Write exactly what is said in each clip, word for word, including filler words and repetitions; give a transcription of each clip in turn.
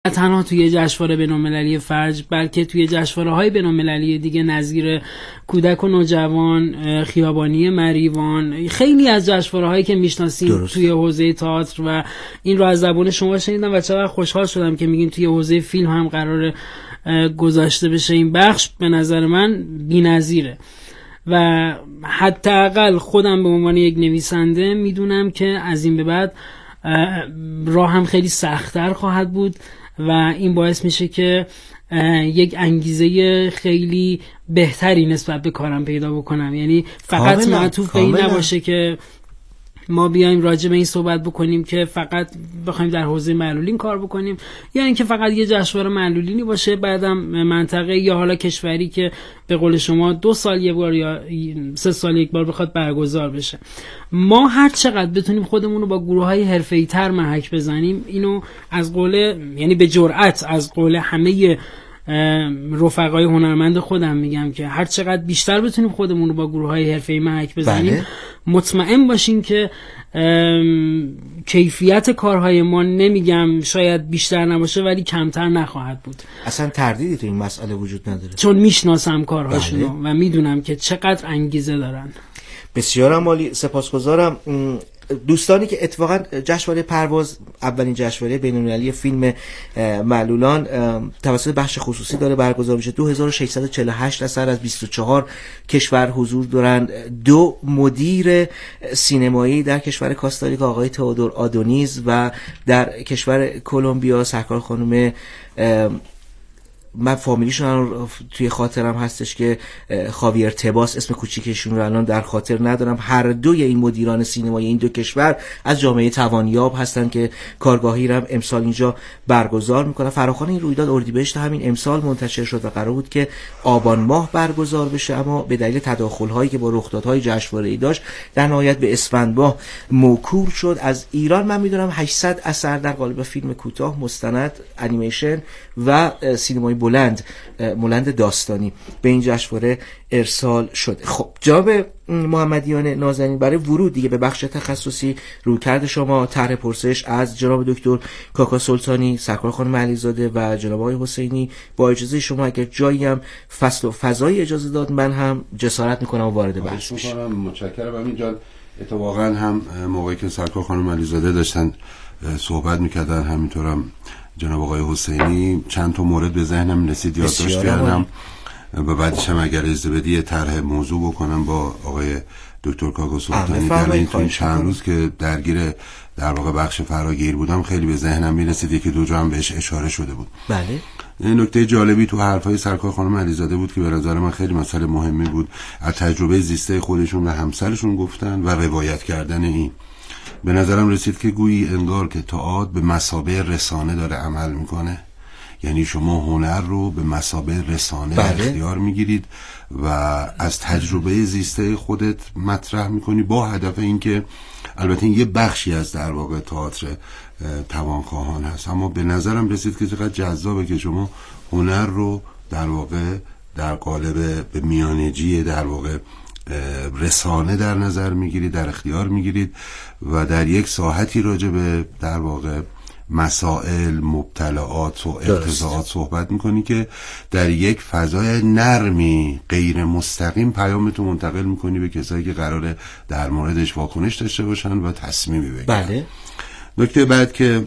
تنها توی جشنواره بین‌المللی فرج بلکه توی جشنواره‌های بین‌المللی دیگه نظیر کودک و نوجوان، خیابانی مریوان، خیلی از جشنواره‌هایی که میشناسیم توی حوزه تئاتر و این رو از زبان شما شنیدم و چقدر خوشحال شدم که میگین توی حوزه فیلم هم قراره گذاشته بشه این بخش. به نظر من بی‌نظیره و حداقل خودم به عنوان یک نویسنده میدونم که از این به بعد راه هم خیلی سخت‌تر خواهد بود و این باعث میشه که یک انگیزه خیلی بهتری نسبت به کارم پیدا بکنم. یعنی فقط معطوف به این نباشه که ما بیایم راجع به این صحبت بکنیم که فقط بخوایم در حوزه معلولین کار بکنیم یا اینکه فقط یه جشنواره معلولینی باشه بعدم منطقه یا حالا کشوری که به قول شما دو سال یک بار یا سه سال یک بار بخواد برگزار بشه. ما هر چقدر بتونیم خودمون رو با گروه‌های حرفه‌ای تر محک بزنیم، اینو از قول یعنی به جرئت از قول همه رفقای هنرمند خودم میگم که هر چقدر بیشتر بتونیم خودمون رو با گروه‌های حرفه‌ای محک بزنیم بله. مطمئن باشین که کیفیت کارهای ما نمیگم شاید بیشتر نباشه ولی کمتر نخواهد بود. اصلا تردیدی تو این مسئله وجود نداره چون میشناسم کارهاشونو بله. و میدونم که چقدر انگیزه دارن. بسیارم عالی، سپاسگزارم. دوستانی که اتفاقا جشنواره پرواز اولین جشنواره بین‌المللی فیلم معلولان توسط بخش خصوصی داره برگزار میشه. دو هزار و ششصد و چهل و هشت اثر از بیست و چهار کشور حضور دارند. دو مدیر سینمایی در کشور کاستاریکا آقای تئودور آدونیز و در کشور کلمبیا سرکار خانم من فامیلیشون رو توی خاطرم هستش که خاویر تباس، اسم کوچیکشون رو الان در خاطر ندارم. هر دوی این مدیران سینمایی این دو کشور از جامعه توانیاب هستن که کارگاهی رو هم امسال اینجا برگزار میکنن. فراخوان این رویداد اردیبهشت همین امسال منتشر شد و قرار بود که آبان ماه برگزار بشه، اما به دلیل تداخل‌هایی که با رخدادهای جشنواره‌ای داشت در نهایت به اسفند ماه موکول شد. از ایران من میدونم هشتصد اثر در قالب فیلم کوتاه، مستند، انیمیشن و سینمای بلند بلند داستانی به این جشنواره ارسال شده. خب جناب محمدیان نازنین، برای ورود دیگه به بخش تخصصی رویکرد شما طرح پرسش از جناب دکتر کاکا سلطانی، سرکار خانم علیزاده و جناب آقای حسینی، با اجازه شما اگر جایی هم فصل و فضای اجازه داد من هم جسارت میکنم و وارد بحث میشم. متشکرم. همین جان اتفاقا هم موقعی که سرکار خانم علیزاده داشتن صحبت میکردن همینطورم جناب آقای حسینی چند تا مورد به ذهنم رسید یادداشت کردم و بعدش هم اگر اجازه بدی طرح موضوع بکنم با آقای دکتر کاکا سلطانی. در این چند روز که درگیر در واقع بخش فراگیر بودم خیلی به ذهنم میرسید یکی دو جا هم بهش اشاره شده بود. بله. نکته جالبی تو حرفای سرکار خانم علیزاده بود که به نظر من خیلی مسئله مهمی بود. از تجربه زیسته خودشون و همسرشون گفتن و روایت کردن این. به نظرم رسید که گویی انگار که تئاتر به مثابه رسانه داره عمل میکنه، یعنی شما هنر رو به مثابه رسانه بله. اختیار میگیرید و از تجربه زیسته خودت مطرح میکنی با هدف اینکه البته این یه بخشی از در واقع تئاتر توانخواهان هست، اما به نظرم رسید که چقدر جذابه که شما هنر رو در واقع در قالب به میانجی در واقع رسانه در نظر میگیرید، در اختیار میگیرید و در یک ساحتی راجع به در واقع مسائل، مبتلعات و ارتضاعات صحبت میکنی که در یک فضای نرمی غیر مستقیم پیامتو منتقل میکنی به کسایی که قراره در موردش واکنش داشته باشن و تصمیمی بگیرن. بله. نکته بعد که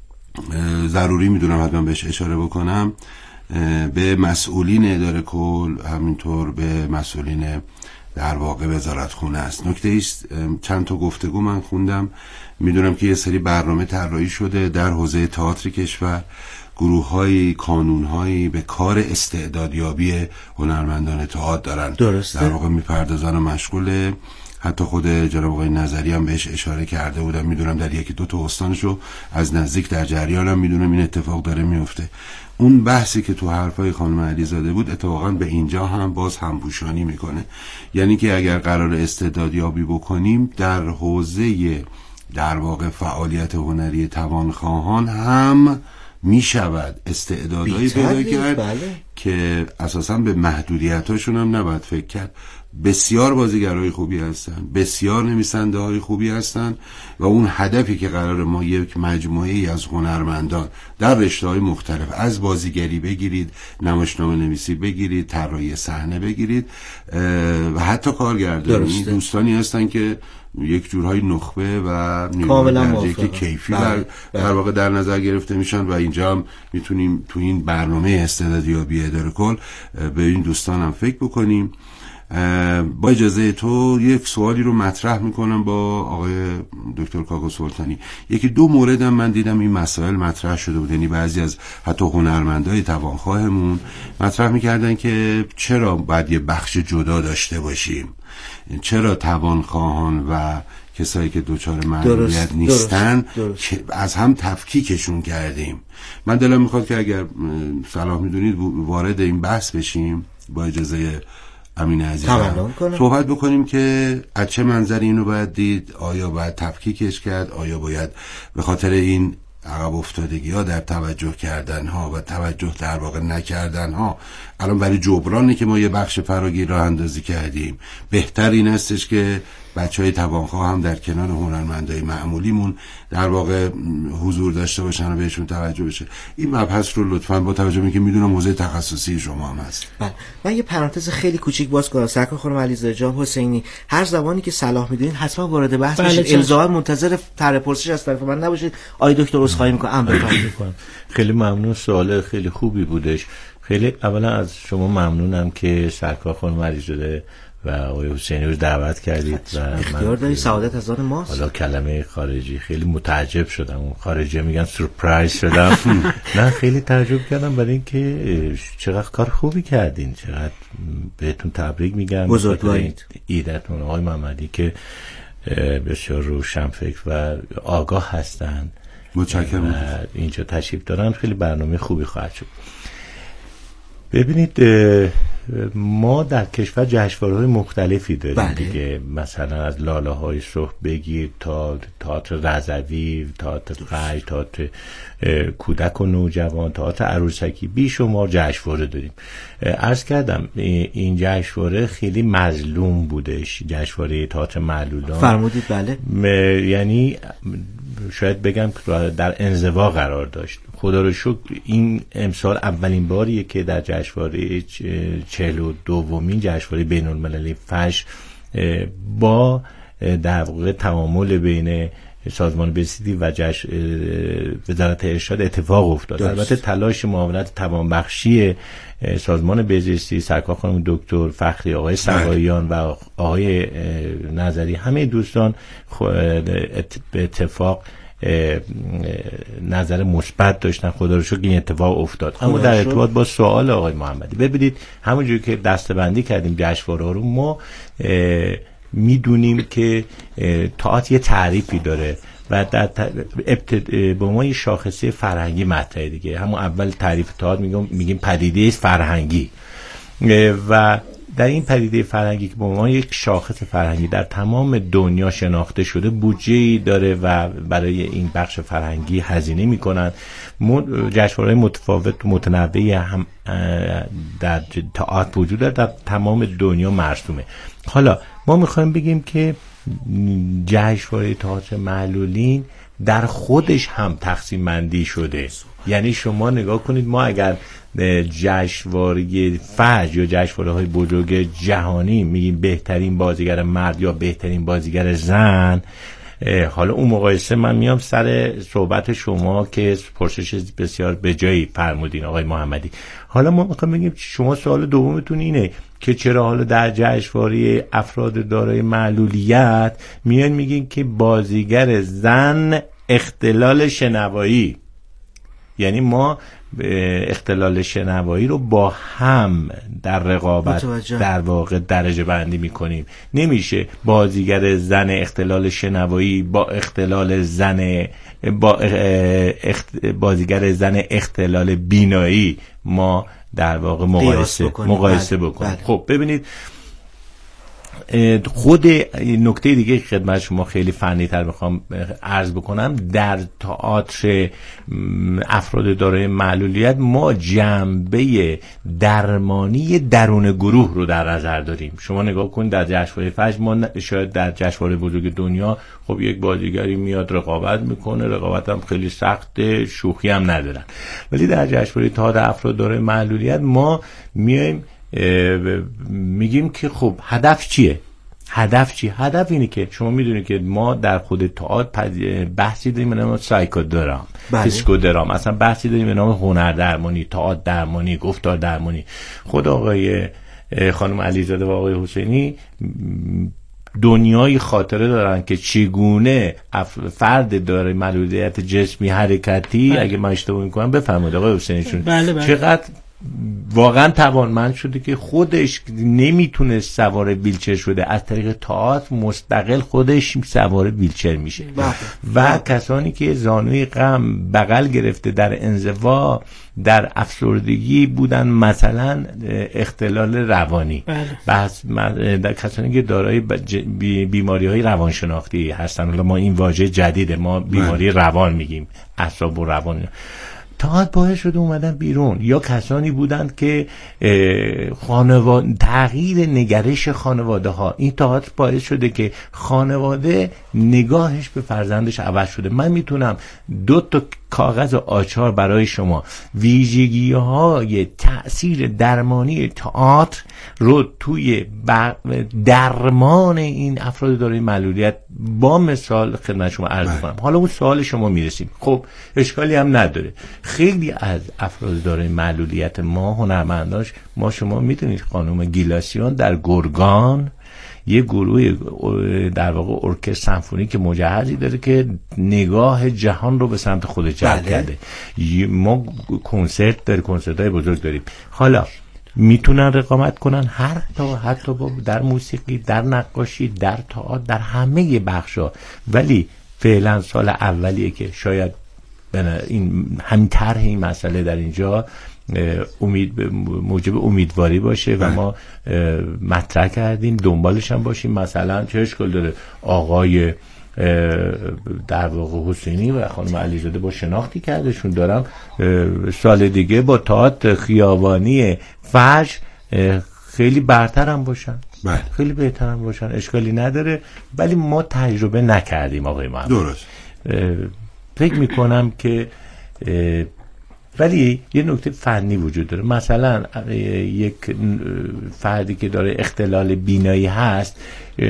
ضروری میدونم حتما بهش اشاره بکنم، به مسئولین اداره کل همینطور به مسئولین در واقع وزارتخونه است. نکته ایست چند تا گفتگو من خوندم، میدونم که یه سری برنامه طراحی شده در حوزه تئاتر کشور، گروه‌های کانون‌هایی به کار استعدادیابی هنرمندان تئاتر دارن. درسته. در واقع میپردازن و مشغوله. حتی خود جناب آقای نظری هم بهش اشاره کرده بودم، میدونم در یکی دو تا استانشو از نزدیک در جریانم، میدونم این اتفاق داره میفته. اون بحثی که تو حرفای خانم علیزاده بود اتفاقا به اینجا هم باز همپوشانی میکنه، یعنی که اگر قرار استعدادیابی بکنیم در حوزه در واقع فعالیت هنری توانخواهان هم میشود استعدادایی پیدا کرد بله. که اساسا به محدودیتاشون هم نباید فکر کرد. بسیار بازیگرای خوبی هستن، بسیار نویسنده های خوبی هستن و اون هدفی که قرار ما یک مجموعه ای از هنرمندان در رشته‌های مختلف، از بازیگری بگیرید، نمایشنامه نویسی بگیرید، طراحی صحنه بگیرید و حتی کارگردانی، دوستانی هستن که یک جورهای نخبه و نیروی درجه که کیفی بله. در واقع در نظر گرفته میشن و اینجا هم میتونیم تو این برنامه استعدادیابی اداره کل به این دوستان هم فکر بکنیم. با اجازه تو یک سوالی رو مطرح میکنم با آقای دکتر کاکو سلطانی. یکی دو مورد هم من دیدم این مسائل مطرح شده بود، یعنی بعضی از حتی هنرمندای توانخواهمون مطرح میکردن که چرا باید یه بخش جدا داشته باشیم، چرا توانخواهان و کسایی که دوچار معلولیت نیستن درست، درست. که از هم تفکیکشون کردیم. من دلم میخواد که اگر صلاح میدونید وارد این بحث بشیم، با اجازه امین عزیزم صحبت بکنیم که از چه منظری اینو باید دید، آیا باید تفکیکش کرد، آیا باید به خاطر این عقب افتادگی ها در توجه کردن ها و توجه در واقع نکردن ها الان برای جبرانی که ما یه بخش فراگیر راه اندازی کردیم بهتر این استش که بچه های توانخواه هم در کنار هنرمندای معمولیمون در واقع حضور داشته باشن و بهشون توجه بشه. این مبحث رو لطفاً با توجه به که میدونم موضوع تخصصی شما هم هست. بله. من یه پرانتز خیلی کوچیک باز کنم. سرکار خانم علیزاده جان حسینی، هر زبانی که صلاح میدونید حتما وارد بحث بشید. بله الزاما منتظر طرح پرسش از طرف من نباشید. آقای دکتر عذرخواهی میکنم. بفرمایید. خیلی ممنون، سوال خیلی خوبی بودش. خیلی اولا از شما ممنونم که سرکار خانم علیزاده و آقای حسینی رو دعوت کردید و اختیار داری، سعادت از آن ماست. حالا کلمه خارجی خیلی متعجب شدم، اون خارجی میگن سورپرایز شدم. نه خیلی تعجب کردم برای اینکه چقدر کار خوبی کردین، چقدر بهتون تبریک میگم. بزرگوارید ایدتون آقای محمدی که بسیار روشنفکر و آگاه هستن. متشکرم. اینجا تشریف دارن، خیلی برنامه خوبی خواهد شد. ببینید ما در کشور جشنواره‌های مختلفی داریم. بله. دیگه مثلا از لاله های صبح بگیر تا تئاتر رضوی، تئاتر فجر، تئاتر کودک و نوجوان، تئاتر عروسکی، بیشمار جشنواره داریم. عرض کردم این جشنواره خیلی مظلوم بودش، جشنواره تئاتر معلولان. فرمودید بله. یعنی شاید بگم در انزوا قرار داشت. خدا رو شکر این امسال اولین باریه که در جشنواره چهل و دومین جشنواره بین‌المللی فجر با در واقع تعامل بین سازمان بهزیستی و جش... وزارت ارشاد اتفاق افتاد. البته تلاش معاونت توانبخشی سازمان بهزیستی، سرکار خانم دکتر فخری، آقای سقاییان و آقای نظری، همه دوستان به اتفاق نظر مثبت داشتن. خدا رو شکر این اتفاق افتاد. اما در ارتباط با سوال آقای محمدی، ببینید همونجوری که دسته‌بندی کردیم جشنواره رو، ما میدونیم که تئاتر یه تعریفی داره و در ابتدا با ما یه شاخصه فرهنگی مطرحه دیگه. همون اول تعریف تئاتر میگم میگیم پدیده فرهنگی و در این پدیده فرهنگی که با ما یک شاخص فرهنگی در تمام دنیا شناخته شده، بودجه‌ای داره و برای این بخش فرهنگی هزینه میکنن. جشنواره‌های متفاوت و متنوعی هم در تئاتر وجود داره، در تمام دنیا مرسومه. حالا ما میخوایم بگیم که جشنواره تئاتر معلولین در خودش هم تقسیم بندی شده. یعنی شما نگاه کنید، ما اگر جشنواره فجر یا جشنواره‌های بزرگ جهانی میگیم بهترین بازیگر مرد یا بهترین بازیگر زن، حالا اون مقایسه من میام سر صحبت شما که پرسش بسیار به جایی فرمودین آقای محمدی. حالا ما میخوایم بگیم شما سوال دومتون اینه که چرا حالا در جشنواره افراد دارای معلولیت میان میگین که بازیگر زن اختلال شنوایی، یعنی ما اختلال شنوایی رو با هم در رقابت متوجه. در واقع درجه بندی میکنیم. نمیشه بازیگر زن اختلال شنوایی با اختلال زن با اخت... بازیگر زن اختلال بینایی ما در واقع مقایسه بکنیم. مقایسه بکنیم. بله. خب ببینید خود نکته دیگه خدمت شما خیلی فنی تر میخوام عرض بکنم، در تئاتر افراد دارای معلولیت ما جنبه درمانی درون گروه رو در نظر داریم. شما نگاه کنید در جشنواره فجر، ما شاید در جشنواره بزرگ دنیا خب یک بازیگری میاد رقابت میکنه، رقابت هم خیلی سخته، شوخی هم ندارن، ولی در جشنواره تئاتر افراد دارای معلولیت ما میایم میگیم که خب هدف چیه؟ هدف چی؟ هدف اینه که شما میدونید که ما در خود تئاتر بحثی داریم به نام سایکودرام، پسیکودرام، اصلا بحثی داریم به نام هنر درمانی، تئاتر درمانی، گفتار درمانی. خود آقای خانم علیزاده و آقای حسینی دنیای خاطره دارن که چگونه فرد داره معلولیت جسمی حرکتی بله. اگه من اشتباه میکنم بفرمایید آقای حسینیشون بله بله. چقدر واقعا توانمند شده که خودش نمیتونه سوار ویلچر شده، از طریق تئاتر مستقل خودش سوار ویلچر میشه بله. و بله. کسانی که زانوی غم بغل گرفته در انزوا در افسردگی بودن، مثلا اختلال روانی بله. بس کسانی که دارای بیماری های روانشناختی هستن، ما این واژه جدیده، ما بیماری بله. روان میگیم، اعصاب و روان. تئاتر باعث شده اومدن بیرون، یا کسانی بودند که خانواده تغییر نگرش خانواده ها، این تئاتر باعث شده که خانواده نگاهش به فرزندش عوض شده. من میتونم دو تا کاغذ آچار برای شما ویژگی های تأثیر درمانی تئاتر رو توی درمان این افراد دارای معلولیت با مثال خدمت شما عرض کنم. حالا اون سوال شما میرسیم، خب اشکالی هم نداره. خیلی از افراد دارای معلولیت ما هنرمنداش، ما شما میدونید خانم گیلاسیان در گرگان یه گروه در واقع ارکستر سمفونیک مجهزی داره که نگاه جهان رو به سمت خود جلب بله. کرده. ما کنسرت داریم، کنسرت‌های بزرگ داریم. حالا میتونن رقابت کنن هر تا حتی با در موسیقی، در نقاشی، در تئاتر، در همه بخشا، ولی فعلا سال اولیه که شاید این همین طرح این مسئله در اینجا امید موجب امیدواری باشه و ما مطرح کردیم دنبالش هم باشیم. مثلا چه اشکال داره آقای در واقع حسینی و خانم علیزاده با شناختی کردشون دارم سال دیگه با تئاتر خیابانی فجر خیلی برتر هم باشن بله. خیلی بهتر هم باشن، اشکالی نداره، ولی ما تجربه نکردیم آقای محمد. درست. فکر میکنم که ولی یه نکته فنی وجود داره. مثلا یک فردی که داره اختلال بینایی هست،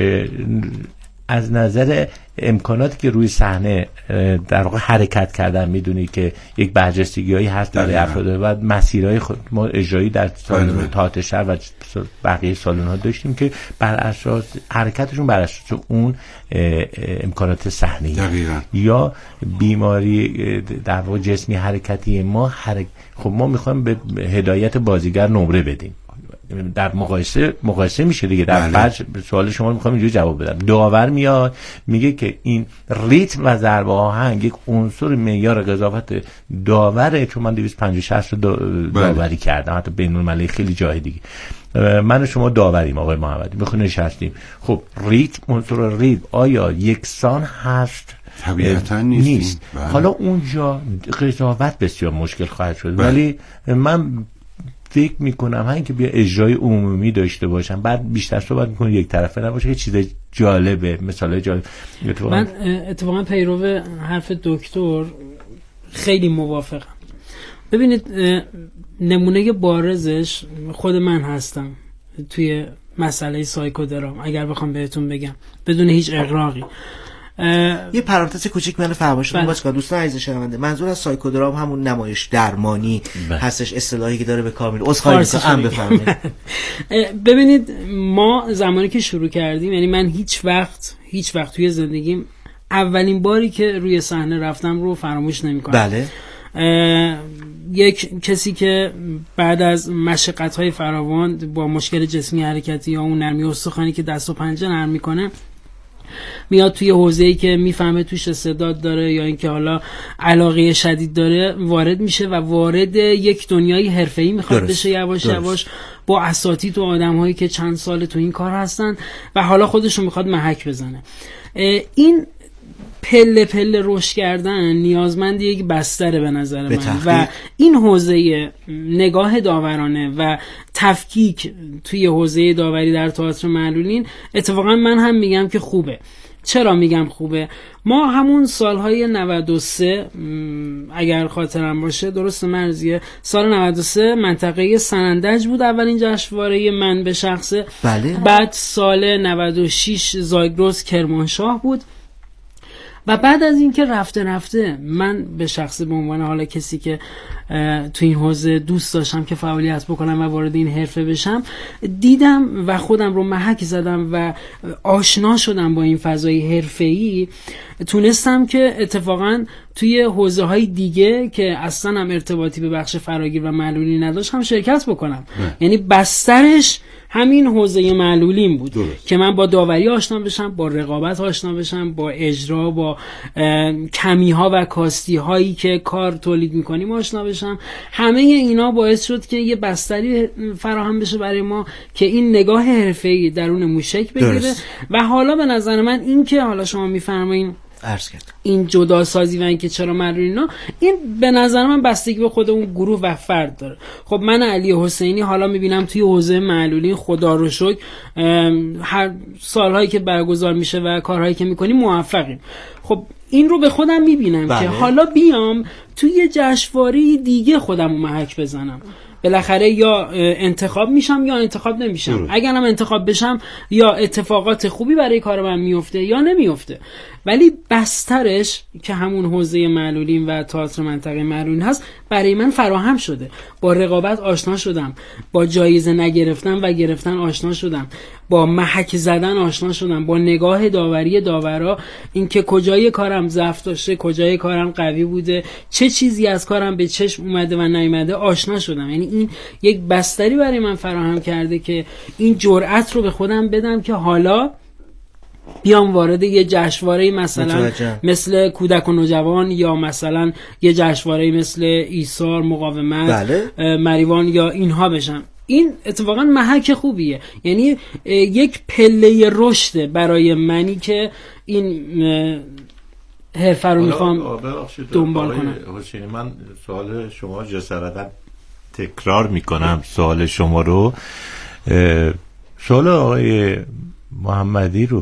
از نظر امکاناتی که روی صحنه در واقع حرکت کردن میدونی که یک برجستگی هایی هست برای افراد و مسیرهای خود ما اجرایی در سالن تئاتر شهر و بقیه سالن ها داشتیم که بر اساس حرکتشون بر اساس اون امکانات صحنه‌ای یا بیماری در واقع جسمی حرکتی ما حرک... خب ما میخوایم به هدایت بازیگر نمره بدیم، در مقایسه مقایسه میشه دیگه. در فجر سوال شما رو میخوام اینجوری جواب بدم. داور میاد میگه که این ریتم و ضربه آهنگ یک عنصر معیار قضاوت داوره، چون من دویست و پنجاه شصت رو داوری کردم، حتی بین المللی خیلی جای دیگه. من و شما داوریم آقای محمدی، میخوام نشستیم، خب ریتم عنصر ریتم آیا یکسان هست؟ طبیعتا نیست, نیست. حالا اونجا قضاوت بسیار مشکل خواهد شد بله. ولی من فکر میکنم همین که بیا اجرای عمومی داشته باشم، بعد بیشتر صحبت میکنه یک طرفه نباشه که چیز جالبه، مثلا جالب. اتفاقا من اتفاقا پیرو حرف دکتر خیلی موافقم. ببینید نمونه بارزش خود من هستم توی مسئله سایکودرام، اگر بخوام بهتون بگم بدون هیچ اغراقی. یه پرانتز کوچیک من فرمایش کنم باز که دوستان عزیز شنونده، منظور از سایکودرام همون نمایش درمانی بله. هستش، اصطلاحی که داره به کامل عذرخواهی می‌کنم بفرمایید. ببینید ما زمانی که شروع کردیم، یعنی من هیچ وقت هیچ وقت توی زندگیم اولین باری که روی صحنه رفتم رو فراموش نمی‌کنم. بله. یک کسی که بعد از مشقت‌های فراوان با مشکل جسمی حرکتی یا اون نرمی استخوانی که دست و پنجه نرم می‌کنه میاد توی حوزه‌ای که میفهمه توش استعداد داره یا اینکه حالا علاقه شدید داره وارد میشه و وارد یک دنیای حرفه‌ای میخواد بشه یواش درست. یواش با اساتید و آدم‌هایی که چند سال تو این کار هستن و حالا خودشون میخواد محک بزنه. این پله پله رشد کردن نیازمند یک بستره به نظر من و این حوزه نگاه داورانه و تفکیک توی حوزه داوری در تئاتر معلولین اتفاقا من هم میگم که خوبه. چرا میگم خوبه؟ ما همون سالهای نود و سه اگر خاطرم باشه، درست مرزیه، سال نود و سه منطقه سنندج بود اولین جشنواره من به شخصه. بله. بعد سال نود و شش زاگرس کرمانشاه بود و بعد از این که رفته رفته من به شخصه به عنوان حالا کسی که تو این حوزه دوست داشتم که فعالیت بکنم و وارد این حرفه بشم، دیدم و خودم رو محک زدم و آشنا شدم با این فضای حرفه‌ای، تونستم که اتفاقا توی حوزه های دیگه که اصلا هم ارتباطی به بخش فراگیر و معلولی نداشت هم شرکت بکنم. نه. یعنی بسترش همین حوزه معلولین بود درست. که من با داوری آشنا بشم، با رقابت آشنا بشم، با اجرا، با کمی ها و کاستی هایی که کار تولید میکنیم آشنا بشم. همه اینا باعث شد که یه بستری فراهم بشه برای ما که این نگاه حرفه‌ای درون موشک بگیره درست. و حالا به نظر من این که حالا شما میفرمایین عرض کرد این جدا سازی و اینکه چرا معلولینا، این به نظر من بستگی به خود اون گروه و فرد داره. خب من علی حسینی حالا میبینم توی حوزه معلولین خدا رو شکر هر سالهایی که برگزار میشه و کارهایی که میکنیم موفقیم. خب این رو به خودم میبینم بله. که حالا بیام توی جشنواره دیگه خودم رو محک بزنم. بالاخره یا انتخاب میشم یا انتخاب نمیشم. اگرم انتخاب بشم یا اتفاقات خوبی برای کار من میفته یا نمیفته. ولی بسترش که همون حوزه معلولین و تئاتر منطقه معلولین هست برای من فراهم شده. با رقابت آشنا شدم، با جایزه نگرفتن و گرفتن آشنا شدم، با محک زدن آشنا شدم، با نگاه داوری داورا، اینکه کجای کارم ضعف داشته، کجای کارم قوی بوده، چه چیزی از کارم به چشم اومده و نیومده آشنا شدم. یعنی این یک بستری برای من فراهم کرده که این جرأت رو به خودم بدم که حالا بیام وارد یه جشنواره مثلا متوجه. مثل کودک و نوجوان یا مثلا یه جشنواره مثل ایثار، مقاومت، بله. مریوان یا اینها بشم. این اتفاقا محک خوبیه، یعنی یک پله رشد برای منی که این حرفه رو میخوام دنبال کنم. حسینی، من سوال شما جسارتا تکرار میکنم سوال شما رو. سوال آقای محمدی رو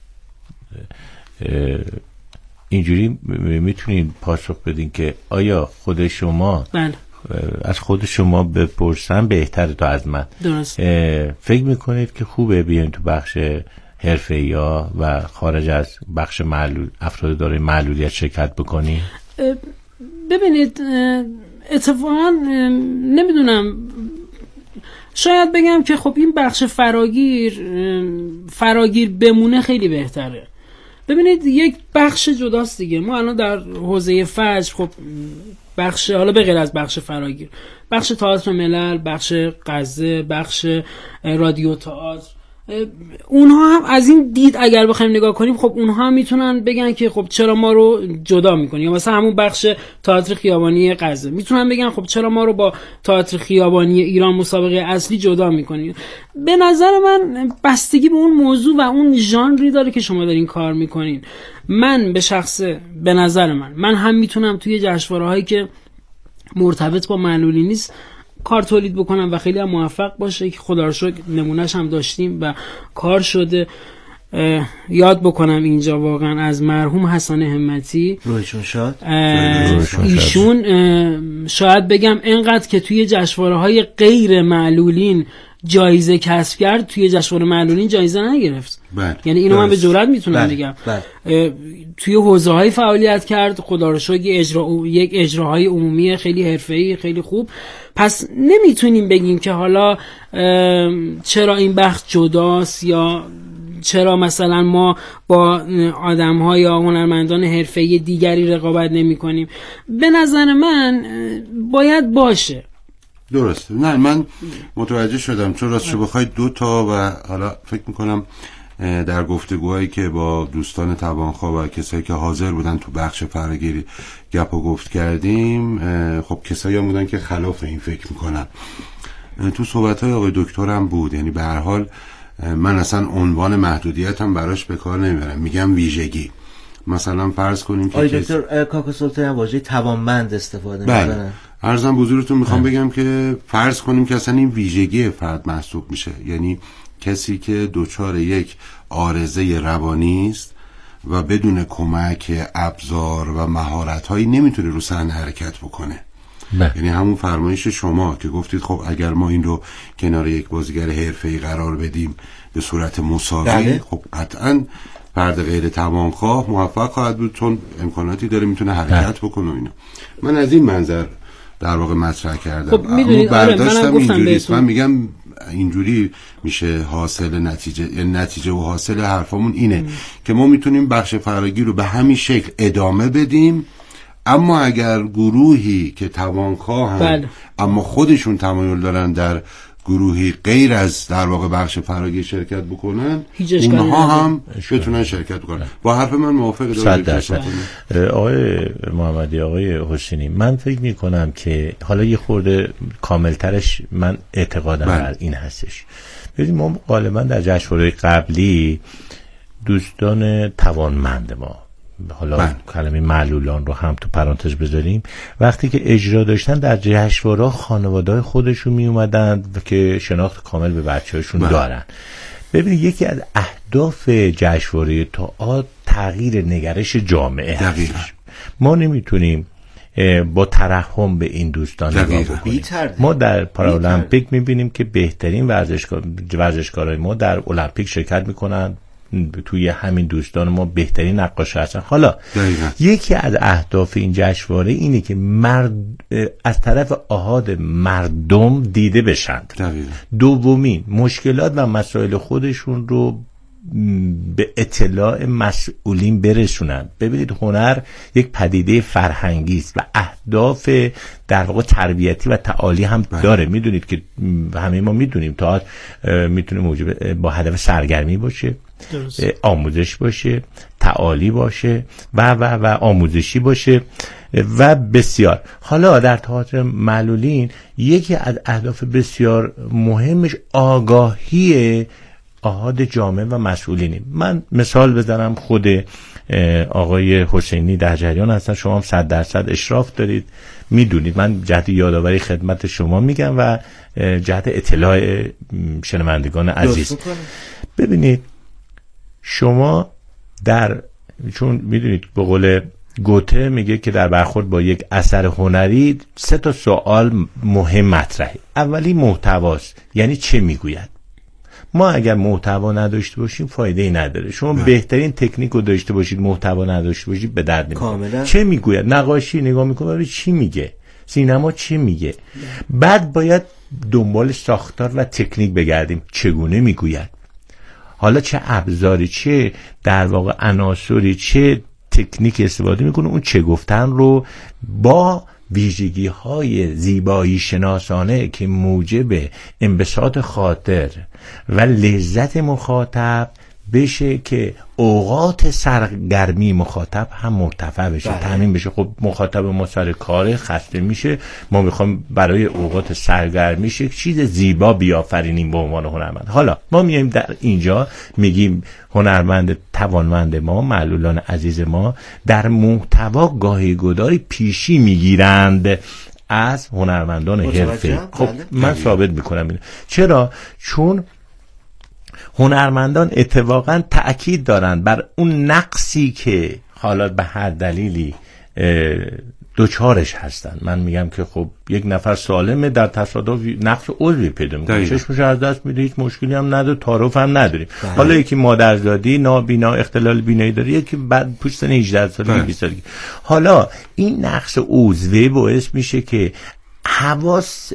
اینجوری میتونین پاسخ بدین که آیا خود شما بله. از خود شما بپرسن بهتره تا از من. درست. فکر میکنید که خوبه بیاین تو بخش حرفه‌ای ها و خارج از بخش معلول افراد دارای معلولیت شرکت بکنی؟ ببینید اتفاقا نمیدونم، شاید بگم که خب این بخش فراگیر فراگیر بمونه خیلی بهتره. ببینید یک بخش جداست دیگه. ما الان در حوزه فجر خب بخش، حالا به غیر از بخش فراگیر، بخش تئاتر ملل، بخش غزه، بخش رادیو تئاتر، اونها هم از این دید اگر بخوایم نگاه کنیم خب اونها هم میتونن بگن که خب چرا ما رو جدا میکنی، یا مثلا همون بخش تئاتر خیابانی غزه میتونن بگن خب چرا ما رو با تئاتر خیابانی ایران مسابقه اصلی جدا میکنی. به نظر من بستگی به اون موضوع و اون ژانری داره که شما دارین کار میکنین. من به شخصه به نظر من من هم میتونم توی جشنواره‌هایی که مرتبط با معلولی نیست کار تولید بکنم و خیلی هم موفق باشه که خدا رو شکر نمونهش هم داشتیم و کار شده. یاد بکنم اینجا واقعا از مرحوم حسن همتی، روحشون شاد، ایشون شاید بگم انقدر که توی جشنواره‌های غیر معلولین جایزه کسب کرد توی جشنواره معلولین جایزه نگرفت. بله. یعنی اینو من به جرئت میتونم بله. بگم بله. توی حوزه‌های فعالیت کرد، خدا رو شکر اجرا یک اجراهای عمومی خیلی حرفه‌ای خیلی خوب. پس نمیتونیم بگیم که حالا چرا این بخش جداست یا چرا مثلا ما با آدم‌ها یا هنرمندان حرفه‌ای دیگری رقابت نمی‌کنیم. به نظر من باید باشه. درسته. نه من متوجه شدم، چون راستش بخوای دو تا و حالا فکر میکنم در گفتگوهایی که با دوستان توانخواه و کسایی که حاضر بودن تو بخش فراگیری گپ و گفت کردیم، خب کسایی هم بودن که خلاف این فکر میکنن. تو صحبت‌های آقای دکتر هم بود، یعنی به هر حال من اصلا عنوان محدودیت هم براش به کار نمیبرم، میگم ویژگی. مثلا فرض کنیم که آقای دکتر کاکا سلطانی واژه توانمند استفاده میکنن. عرضم بزرگتون میخوام بگم که فرض کنیم که اصلا این ویژگی فرد محسوب میشه، یعنی کسی که دچار یک عارضه روانی است و بدون کمک ابزار و مهارت‌هایی نمیتونه رو صحنه حرکت بکنه. بله. یعنی همون فرمایش شما که گفتید خب اگر ما این رو کنار یک بازیگر حرفه‌ای قرار بدیم به صورت مساوی، بله. خب قطعاً فرد غیر توانخواه موفق خواهد بود چون امکاناتی داره میتونه حرکت بکنه. اینا من از این منظر در واقع مطرح کردم. خب میدونید برداشتم اینجوریست. من میگم اینجوری میشه حاصل نتیجه، نتیجه و حاصل حرفمون اینه م. که ما میتونیم بخش فراگیر رو به همین شکل ادامه بدیم، اما اگر گروهی که توانخواه هم بله. اما خودشون تمایل دارن در گروهی غیر از در واقع بخش فراگیر شرکت بکنن، اونها هم بتونن شرکت بکنن. با حرف من موافق دارم. آقای محمدی، آقای حسینی، من فکر می کنم که حالا یه خورده کاملترش من اعتقادم بر این هستش. ببینید ما غالبا در جشنواره قبلی دوستان توانمند ما، حالا من. کلمه معلولان رو هم تو پرانتز بذاریم، وقتی که اجرا داشتن در جشنواره خانواده‌های خودشون می اومدن که شناخت کامل به بچه‌هاشون دارن. ببینید یکی از اهداف جشنواره تئاتر تغییر نگرش جامعه هست. ما نمیتونیم با ترحم به این دوستان نگاه بکنیم. ما در پارالمپیک میبینیم که بهترین ورزشکار ورزشکارای ما در المپیک شرکت میکنن، توی همین دوستان ما بهترین نقاش هستن. حالا دقیقا. یکی از اهداف این جشنواره اینه که مرد از طرف احاد مردم دیده بشن. دومین مشکلات و مسائل خودشون رو به اطلاع مسئولین برسونن. ببینید هنر یک پدیده فرهنگی است و اهداف در واقع تربیتی و تعالی هم داره. میدونید که همه ما میدونیم تا میتونه موجب با هدف سرگرمی باشه، درست. آموزش باشه، تعالی باشه و و و آموزشی باشه و بسیار. حالا در تئاتر معلولین یکی از اهداف بسیار مهمش آگاهی احاد جامعه و مسئولینی. من مثال بزنم، خود آقای حسینی در جریان هستن، شما هم صد درصد اشراف دارید، میدونید. من جهت یادآوری خدمت شما میگم و جهت اطلاع شنوندگان عزیز. ببینید شما در، چون میدونید به قول گوته میگه که در برخورد با یک اثر هنری سه تا سوال مهم مطرحه. اولی محتواست، یعنی چه میگوید. ما اگر محتوا نداشته باشیم فایده ای نداره. شما بله. بهترین تکنیک رو داشته باشید، محتوا نداشته باشید به درد نمیخوره. چه میگوید؟ نقاشی نگاه میکنه ببین چی میگه، سینما چی میگه. بله. بعد باید دنبال ساختار و تکنیک بگردیم، چگونه میگوید، حالا چه ابزاری، چه در واقع عناصری، چه تکنیک استفاده میکنه، اون چه گفتن رو با ویژگی های زیبایی شناسانه که موجب انبساط خاطر و لذت مخاطب بشه که اوقات سرگرمی مخاطب هم مرتفع بشه، تامین بشه. خب مخاطب ما سر کار خسته میشه، ما میخوام برای اوقات سرگرمیش یک چیز زیبا بیافرینیم به عنوان هنرمند. حالا ما میایم در اینجا میگیم هنرمند توانمند ما، معلولان عزیز ما در محتوا گاهی گداری پیشی میگیرند از هنرمندان حرفه‌ای. خب من ثابت میکنم اینو. چرا؟ چون هنرمندان اتفاقا تأکید دارن بر اون نقصی که حالا به هر دلیلی دوچارش هستن. من میگم که خب یک نفر سالمه در تصادف نقص عضوی پیدا میکنه، چشمش از دست میده، هیچ مشکلی هم نداره، تعارف هم نداریم. حالا یکی مادرزادی، نابینا، اختلال بینایی داره، یکی بعد پشت سن هجده سالگی، بیست سالگی. حالا این نقص عضوی باعث میشه که حواس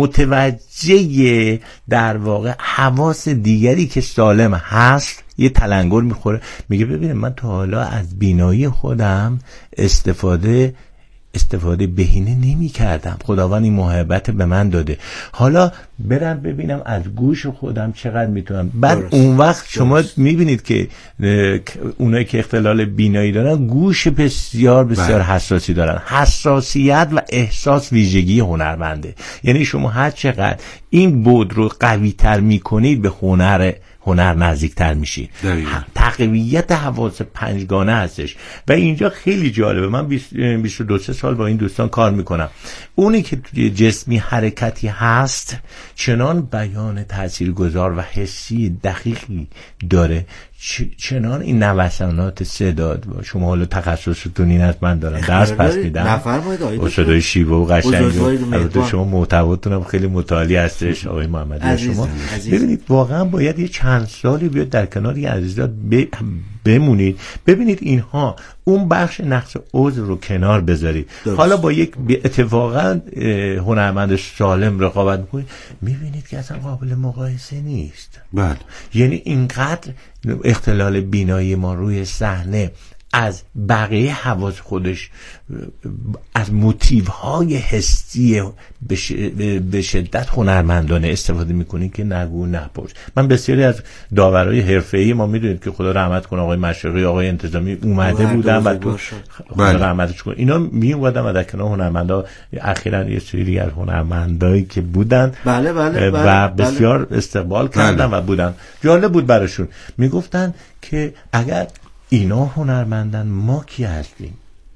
متوجه در واقع حواس دیگری که سالم هست یه تلنگر میخوره، میگه ببینم من تا حالا از بینایی خودم استفاده استفاده بهینه نمی کردم. خداوند این موهبت به من داده، حالا برم ببینم از گوش خودم چقدر میتونم. بعد درست. اون وقت شما میبینید که اونایی که اختلال بینایی دارن گوش بسیار بسیار بله. حساسی دارن. حساسیت و احساس ویژگی هنرمنده، یعنی شما هر چقدر این بود رو قوی تر میکنید به هنر هنر نزدیکتر میشید. تقویت حواس پنجگانه هستش و اینجا خیلی جالبه. من بیست و دو سال با این دوستان کار میکنم. اونی که توی جسمی حرکتی هست چنان بیان تاثیرگذار و حسی دقیقی داره، چنان این نوسانات صدا. شما حالا تخصصتون این است، من دارم درس پس میدم، استاد شیوه و قشنگ، البته شما محتواتون هم خیلی متعالی هستش آقای محمدی. شما ببینید واقعا باید یه چند سالی بیاد در کنار این عزیزات بمونید، ببینید اینها اون بخش نقص عضو رو کنار بذارید. درست. حالا با یک اتفاقا هنرمند سالم رقابت میکنید، میبینید که اصلا قابل مقایسه نیست. بله. یعنی اینقدر اختلال بینایی ما روی صحنه از بقیه حواس خودش، از موتیوهای حسی به شدت هنرمندانه استفاده میکنین که نگو نپرس. من بسیاری از داورای حرفه‌ای ما میدونید که خدا رحمت کنه آقای مشرقی، آقای انتظامی اومده بودن و خدا رحمتش کنه، اینا می اومدن و در کنار هنرمندا اخیراً یه سری از هنرمندایی که بودن بله بله بله و بسیار بله. استقبال کردن بله. و بودن جالب بود براشون. میگفتن که اگر اینا هنرمندن ما کی هستیم؟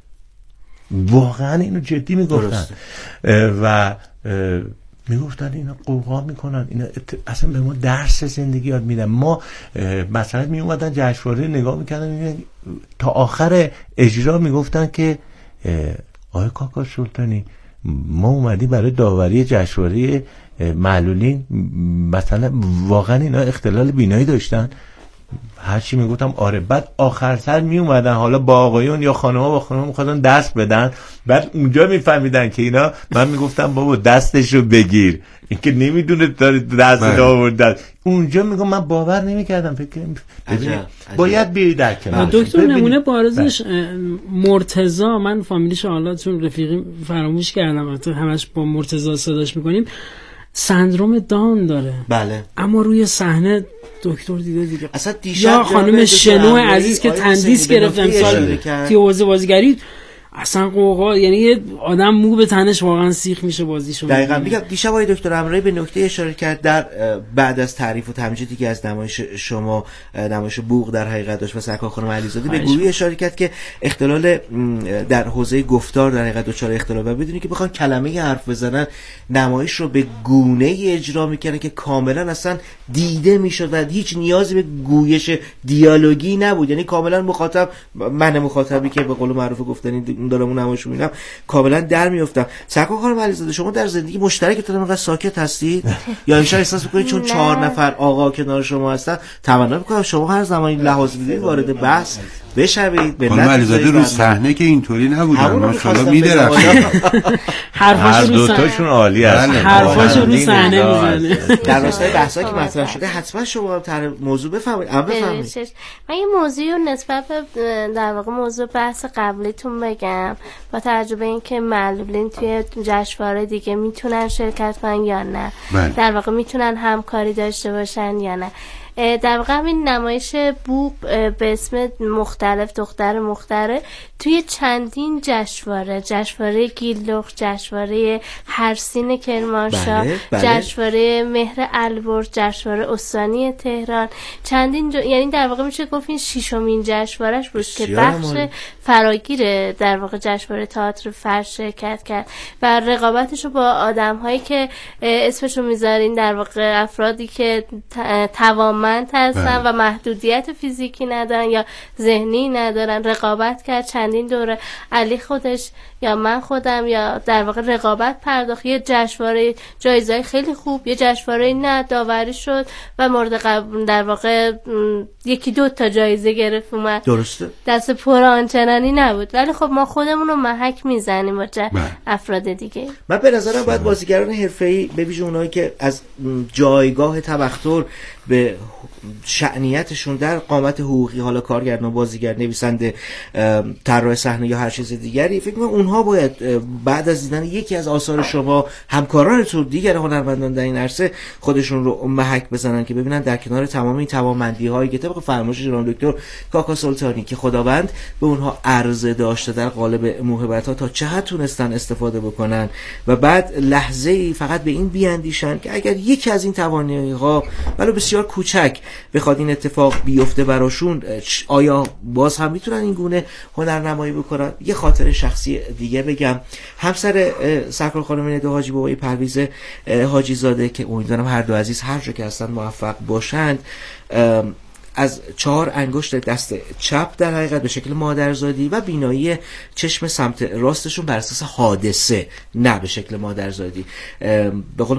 واقعا اینو جدی میگفتن و میگفتن اینا قوقا میکنن، اینا اصلا به ما درس زندگی یاد میدن. ما مثلا می اومدن جشنواره نگاه میکردن تا آخر اجرا میگفتن که آقای کاکا سلطانی ما اومدی برای داوری جشنواره معلولین، مثلا واقعا اینا اختلال بینایی داشتن؟ هرچی میگفتم آره. بعد آخر سر می اومدن حالا با آقایون یا خانم‌ها با خانم‌ها می‌خواستن دست بدن، بعد اونجا میفهمیدن که اینا، من میگفتم بابا دستشو بگیر، این که نمیدونه دست آورد. اونجا میگم من باور نمیکردم، فکر ببین باید بیای در کنار. دکتر نمونه بارزش مرتضی، من فامیلیش حالا چون رفیقی فراموش کردم، البته همش با مرتضی صداش میکنیم، سندروم داون داره. بله. اما روی صحنه دکتر دیده دیگه. اصلا دیشب یا خانم شنو عزیز که تندیس گرفت امسال توی حوزه بازیگری، اصلا قوقا، یعنی یه آدم مو به تنش واقعا سیخ میشه بازیشو. دقیقاً میگم دیشب آقای دکتر امرایی به نکته اشاره کرد در بعد از تعریف و تمجیدی که از نمایش شما، نمایش بوق در حقیقت داشت و سرکار خانم علیزاده، به گروهی اشاره کرد که اختلال در حوزه گفتار در حقیقت دچار اختلال و بدونی که بخوان کلمه حرف بزنن نمایش رو به گونه‌ای اجرا میکنن که کاملا اصلا دیده میشد و هیچ نیازی به گویش دیالوگی نبود. یعنی کاملا مخاطب، من مخاطبی که به قول معروف گفتنی دارم نمایش میبینم کاملا در میافتم. سرکار خانم علیزاده شما در زندگی مشترکتون انقدر ساکت هستید یا این احساس میکنید چون چهار نفر آقا کنار شما هستن تمنا میکنم شما هر زمانی لحاظ میدید وارد بحث بشوید؟ به خانم علیزاده رو صحنه که اینطوری نبودن، ماشاءالله میدرخشن، هر دو تاشون عالی هستن، حرفاشون رو صحنه میزنه. در راستای بحثایی که مطرح شده حتما شما هم موضوع بفهمید. اول بفهمید. من یه موضوعی نسبت به در واقع موضوع بحث قبلیتون بگم، با توجه به اینکه معلولین توی جشنواره دیگه میتونن شرکت کنن یا نه، در واقع میتونن همکاری داشته باشن یا نه. در واقع همین نمایش بوق به اسم مختلف دختر مختره توی چندین جشنواره، جشنواره گیللخ، جشنواره هرسین کرمانشاه، بله، بله. جشنواره مهر البرز، جشنواره استانی تهران، چندین ج... یعنی در واقع میشه گفت این ششمین جشنواره‌اش بود که بخش فراگیر در واقع جشنواره تئاتر فرش شرکت کرد و رقابتش رو با آدم‌هایی که اسمشو میذارین در واقع افرادی که توانمند هستن و محدودیت فیزیکی ندارن یا ذهنی ندارن رقابت کرد. چندین دوره علی خودش یا من خودم یا در واقع رقابت پرداخت، یه جشنواره جایزه خیلی خوب، یه جشنواره نه داوری شد و مورد قبول در واقع یکی دو تا جایزه گرفت اومد. درسته. دست پر آنچنانی نبود، ولی خب ما خودمون رو محک میزنیم با افراد دیگه. من به نظرم باید بازیگران حرفه‌ای به ویژه اونایی که از جایگاه تبختر به شأنیتشون در قامت حقوقی، حالا کارگردان، بازیگر، نویسنده، طراح صحنه یا هر چیز دیگری، فکر کنم اونها باید بعد از دیدن یکی از آثار شما، همکارانتون، دیگر هنرمندان در این عرصه، خودشون رو محک بزنن که ببینن در کنار تمام این توانمندی هایی که طبق فرمایش جناب دکتر کاکا سلطانی که خداوند به اونها عرضه داشته در قالب موهبت ها، تا چه حد تونستن استفاده بکنن و بعد لحظه ای فقط به این بیاندیشن که اگر یکی از این توانایی ها ولو بسیار کوچک بخواد این اتفاق بیفته براشون، آیا باز هم میتونن این گونه هنرنمایی بکنن. یه خاطره شخصی دیگه بگم، همسر سرکار خانم ندا حاجی بابایی پرویز حاجی زاده که امیدوارم هر دو عزیز هر جا که هستن موفق باشند، از چهار انگشت دست چپ در حقیقت به شکل مادرزادی و بینایی چشم سمت راستشون بر اساس حادثه، نه به شکل مادرزادی، به قول